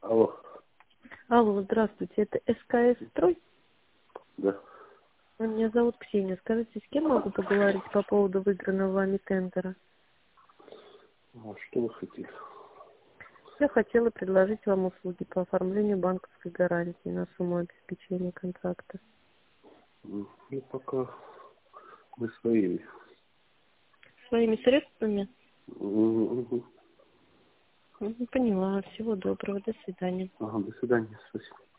Алло. Алло, здравствуйте, это СКС Строй? Да. Меня зовут Ксения. Скажите, с кем могу поговорить по поводу выигранного вами тендера? А что вы хотели? Я хотела предложить вам услуги по оформлению банковской гарантии на сумму обеспечения контракта. Ну, пока мы своими. Своими средствами? Мгм. Поняла. Всего доброго. До свидания. Ага, до свидания. Спасибо.